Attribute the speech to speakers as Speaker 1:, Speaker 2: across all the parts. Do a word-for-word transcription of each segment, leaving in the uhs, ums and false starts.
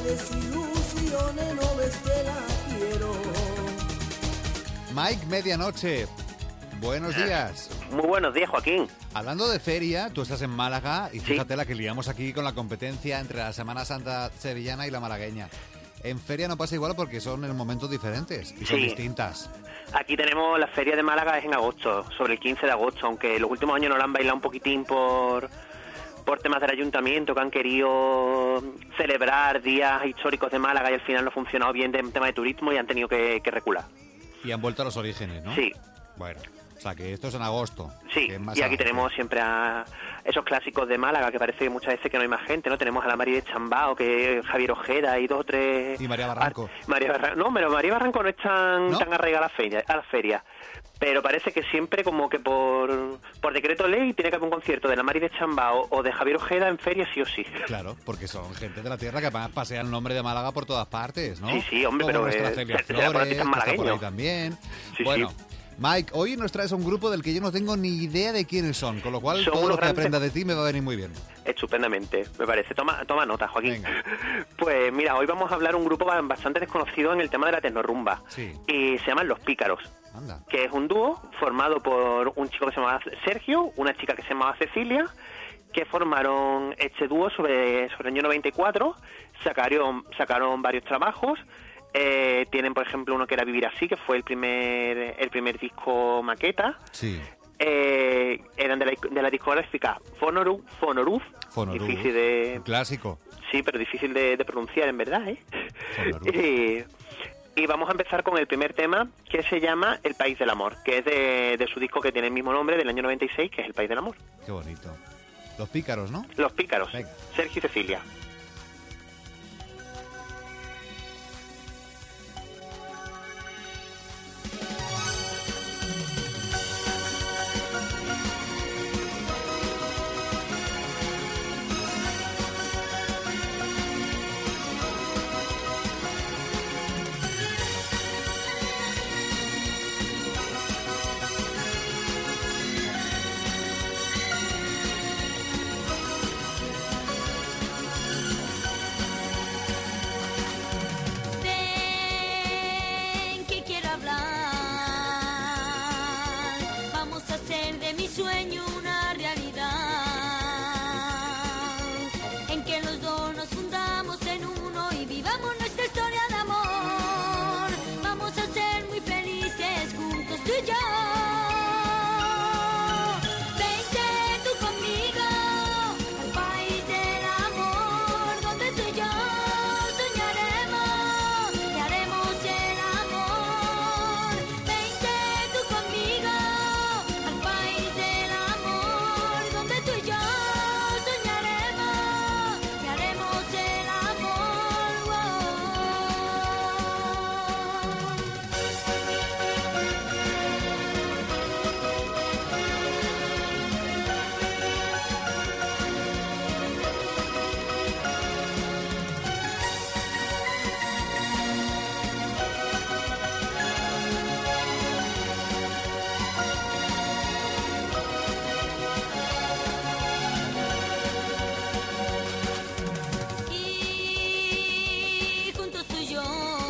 Speaker 1: desilusiones, no ves que la quiero.
Speaker 2: Mike Medianoche, buenos días.
Speaker 3: Muy buenos días, Joaquín.
Speaker 2: Hablando de feria, tú estás en Málaga y fíjate sí. la que liamos aquí con la competencia entre la Semana Santa sevillana y la malagueña. En feria no pasa igual porque son en momentos diferentes y son
Speaker 3: sí.
Speaker 2: distintas.
Speaker 3: Aquí tenemos la feria de Málaga, es en agosto, sobre el quince de agosto, aunque los últimos años nos la han bailado un poquitín por... por temas del ayuntamiento que han querido celebrar días históricos de Málaga y al final no ha funcionado bien en tema de turismo y han tenido que, que recular.
Speaker 2: Y han vuelto a los orígenes, ¿no?
Speaker 3: Sí.
Speaker 2: Bueno, o sea que esto es en agosto.
Speaker 3: Sí, y aquí agosto. Tenemos siempre a esos clásicos de Málaga que parece que muchas veces que no hay más gente, ¿no? Tenemos a la Mari de Chambao, que es Javier Ojeda y dos o tres...
Speaker 2: Y María Barranco.
Speaker 3: A, María Barranco. No, pero María Barranco no es tan, ¿no? tan arraigada a la feria, a la feria. Pero parece que siempre como que por por decreto ley tiene que haber un concierto de la Mari de Chambao o de Javier Ojeda en feria sí o sí.
Speaker 2: Claro, porque son gente de la tierra que pasea el nombre de Málaga por todas partes, ¿no?
Speaker 3: Sí, sí, hombre,
Speaker 2: como
Speaker 3: pero...
Speaker 2: nuestra
Speaker 3: Eh,
Speaker 2: Celia
Speaker 3: se,
Speaker 2: Flores,
Speaker 3: se
Speaker 2: que está por ahí también.
Speaker 3: Sí,
Speaker 2: bueno,
Speaker 3: sí.
Speaker 2: Mike, hoy nos traes un grupo del que yo no tengo ni idea de quiénes son, con lo cual
Speaker 3: son
Speaker 2: todo lo que
Speaker 3: grandes...
Speaker 2: aprenda de ti me va a venir muy bien.
Speaker 3: Estupendamente, me parece. Toma toma nota, Joaquín.
Speaker 2: Venga.
Speaker 3: Pues mira, hoy vamos a hablar un grupo bastante desconocido en el tema de la tecnorrumba.
Speaker 2: Sí.
Speaker 3: Y se llaman Los Pícaros.
Speaker 2: Anda.
Speaker 3: Que es un dúo formado por un chico que se llamaba Sergio, una chica que se llamaba Cecilia, que formaron este dúo sobre, sobre el año noventa y cuatro, sacaron, sacaron varios trabajos. Eh, tienen, por ejemplo, uno que era Vivir Así, que fue el primer el primer disco maqueta.
Speaker 2: Sí.
Speaker 3: Eh, eran de la, de la discográfica Fonoruf, Fonoruf,
Speaker 2: Fonoruf,
Speaker 3: difícil de...
Speaker 2: un clásico.
Speaker 3: Sí, pero difícil de, de pronunciar, en verdad, ¿eh? y, y vamos a empezar con el primer tema, que se llama El País del Amor, que es de, de su disco que tiene el mismo nombre, del año noventa y seis, que es El País del Amor.
Speaker 2: Qué bonito. Los Pícaros, ¿no?
Speaker 3: Los Pícaros.
Speaker 2: Venga.
Speaker 3: Sergio y Cecilia.
Speaker 4: Sueño una realidad en que los dos nos fundamos en uno y vivamos nuestra historia de amor. Vamos a ser muy felices juntos tú y yo. Vente tú conmigo al país del amor, donde tú y yo soñaremos y haremos el amor. Vente tú conmigo al país del amor, donde tú y yo soñaremos y haremos el amor. Oh. Y juntos tú y yo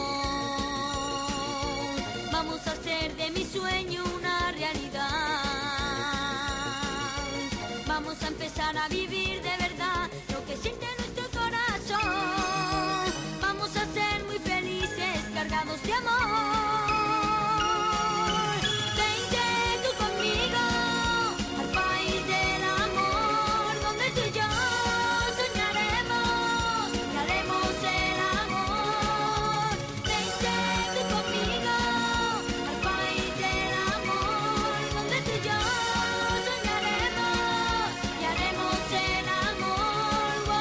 Speaker 4: vamos a hacer de mi sueño una realidad. Vamos a empezar a vivir de verdad lo que siente nuestro corazón. Vamos a ser muy felices, cargados de amor. Vente tú conmigo al país del amor, donde tú y yo soñaremos y haremos el amor. Vente tú conmigo al país del amor, donde tú y yo soñaremos y haremos el amor. Oh.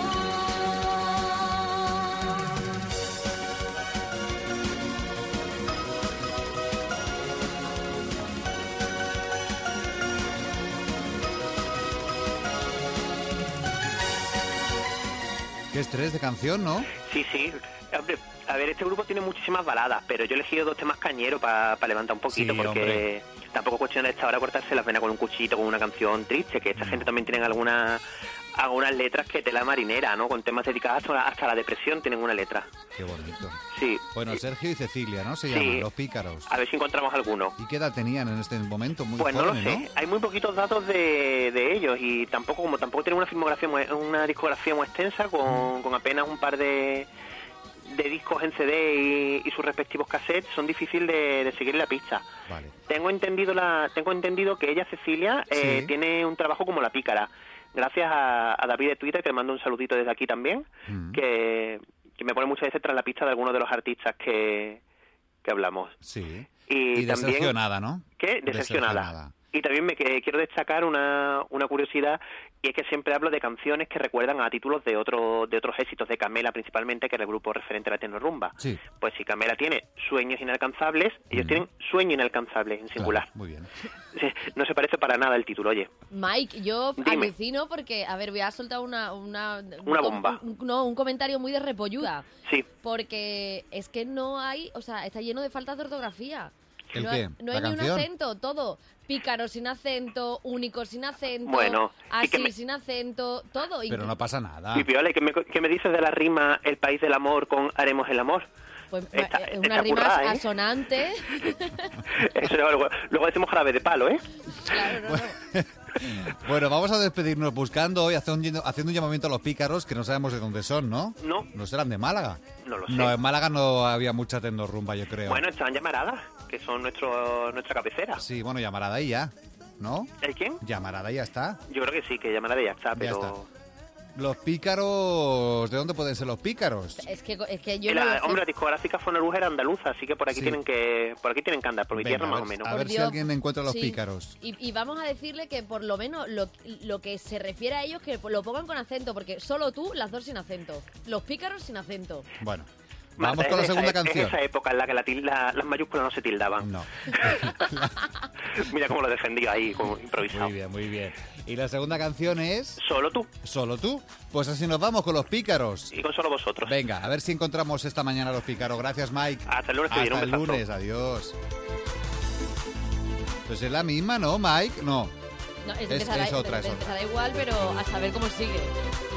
Speaker 2: Qué estrés de canción, ¿no?
Speaker 3: Sí, sí. Hombre, a ver, este grupo tiene muchísimas baladas, pero yo he elegido dos temas cañeros para pa levantar un poquito,
Speaker 2: Sí,
Speaker 3: porque tampoco cuestión de esta hora cortarse las venas con un cuchillito, con una canción triste, que esta gente también tienen alguna algunas letras que tela marinera, ¿no? Con temas dedicados hasta, hasta la depresión tienen una letra.
Speaker 2: Qué bonito.
Speaker 3: Sí.
Speaker 2: Bueno, Sergio y Cecilia, ¿no? Se
Speaker 3: Sí.
Speaker 2: llaman, los pícaros.
Speaker 3: A ver si encontramos alguno.
Speaker 2: ¿Y qué edad tenían en este momento? Muy
Speaker 3: Pues no lo
Speaker 2: jóvenes,
Speaker 3: sé,
Speaker 2: ¿no?
Speaker 3: hay muy poquitos datos de, de ellos y tampoco, como tampoco tienen una filmografía, muy- una discografía muy extensa, con, con apenas un par de, de discos en C D y, y sus respectivos cassettes, son difíciles de, de seguir la pista.
Speaker 2: Vale.
Speaker 3: Tengo entendido la, tengo entendido que ella, Cecilia, eh,
Speaker 2: Sí.
Speaker 3: tiene un trabajo como la pícara. Gracias a, a David de Twitter, que le mando un saludito desde aquí también,
Speaker 2: Mm.
Speaker 3: que, que me pone muchas veces tras la pista de algunos de los artistas que, que hablamos.
Speaker 2: Sí.
Speaker 3: Y,
Speaker 2: Y de
Speaker 3: también,
Speaker 2: Sergio nada, ¿no?
Speaker 3: ¿Qué?
Speaker 2: De
Speaker 3: Decepcionada.
Speaker 2: Sergio nada.
Speaker 3: Y también me que- quiero destacar una, una curiosidad, y es que siempre hablo de canciones que recuerdan a títulos de, otro, de otros éxitos de Camela, principalmente, que era el grupo referente a la tecnorumba.
Speaker 2: Sí.
Speaker 3: Pues si Camela tiene Sueños Inalcanzables, ellos
Speaker 2: Mm.
Speaker 3: tienen Sueño Inalcanzable, en singular.
Speaker 2: Claro, muy bien.
Speaker 3: No se parece para nada el título, oye.
Speaker 5: Mike, yo
Speaker 3: Dime.
Speaker 5: alucino porque, a ver, voy a soltar una... Una,
Speaker 3: Una
Speaker 5: un-
Speaker 3: bomba.
Speaker 5: un- no, un comentario muy de repolluda.
Speaker 3: Sí.
Speaker 5: Porque es que no hay, o sea, está lleno de faltas de ortografía.
Speaker 2: ¿El
Speaker 5: no
Speaker 2: qué?
Speaker 5: Hay, no
Speaker 2: ¿La
Speaker 5: hay ni un
Speaker 2: canción?
Speaker 5: acento, todo. Pícaro sin acento, único sin acento,
Speaker 3: Bueno, y
Speaker 5: así
Speaker 3: que me-
Speaker 5: sin acento, todo.
Speaker 2: Pero no pasa nada.
Speaker 3: Pipiole, ¿qué me, ¿qué me dices de la rima El País del Amor con Haremos el Amor?
Speaker 5: Pues
Speaker 3: Está-
Speaker 5: es
Speaker 3: está
Speaker 5: una rima
Speaker 3: currada, ¿eh?
Speaker 5: asonante.
Speaker 3: Eso luego, luego decimos jarabe de palo, ¿eh?
Speaker 5: Claro, no, no.
Speaker 2: Bueno, vamos a despedirnos buscando y haciendo, haciendo un llamamiento a los pícaros que no sabemos de dónde son, ¿no?
Speaker 3: No.
Speaker 2: ¿No serán de Málaga?
Speaker 3: No lo sé.
Speaker 2: No, en Málaga no había mucha tecnorrumba, yo creo.
Speaker 3: Bueno, están llamaradas, que son nuestro, nuestra cabecera.
Speaker 2: Sí, bueno, llamarada ahí ya, ¿no?
Speaker 3: ¿El quién?
Speaker 2: Llamarada ya está.
Speaker 3: Yo creo que sí, que llamarada ya está,
Speaker 2: Ya
Speaker 3: pero...
Speaker 2: está. Los pícaros, ¿de dónde pueden ser los pícaros?
Speaker 5: Es que, es que yo
Speaker 3: Y
Speaker 5: no
Speaker 3: la,
Speaker 5: lo sé.
Speaker 3: hombre, la discográfica Fonoruja era andaluza, así que por aquí
Speaker 2: Sí.
Speaker 3: tienen que por aquí tienen que andar, por mi
Speaker 2: Venga,
Speaker 3: tierra
Speaker 2: a
Speaker 3: más
Speaker 2: ver-
Speaker 3: o menos.
Speaker 2: a
Speaker 5: Por
Speaker 2: ver si
Speaker 5: Dios.
Speaker 2: alguien encuentra los
Speaker 5: Sí.
Speaker 2: pícaros.
Speaker 5: Y, y vamos a decirle que por lo menos lo, lo que se refiere a ellos, que lo pongan con acento, porque solo tú, las dos sin acento. Los pícaros sin acento.
Speaker 2: Bueno,
Speaker 3: Marta,
Speaker 2: vamos con la
Speaker 3: es esa-
Speaker 2: segunda
Speaker 3: es
Speaker 2: canción.
Speaker 3: esa época en la que la til- la- las mayúsculas no se tildaban.
Speaker 2: No.
Speaker 3: Mira cómo lo defendió ahí, como improvisado.
Speaker 2: Muy bien, muy bien. Y la segunda canción es
Speaker 3: Solo tú
Speaker 2: Solo tú. Pues así nos vamos con los pícaros.
Speaker 3: y con solo vosotros.
Speaker 2: Venga, a ver si encontramos esta mañana a los pícaros. Gracias, Mike.
Speaker 3: Hasta el lunes que viene,
Speaker 2: Hasta
Speaker 3: un
Speaker 2: el
Speaker 3: besazo.
Speaker 2: lunes, adiós. Pues es la misma, ¿no, Mike? No.
Speaker 5: No,
Speaker 2: Es-
Speaker 5: empezará,
Speaker 2: es otra, es
Speaker 5: empezará
Speaker 2: otra.
Speaker 5: igual, pero a saber cómo sigue.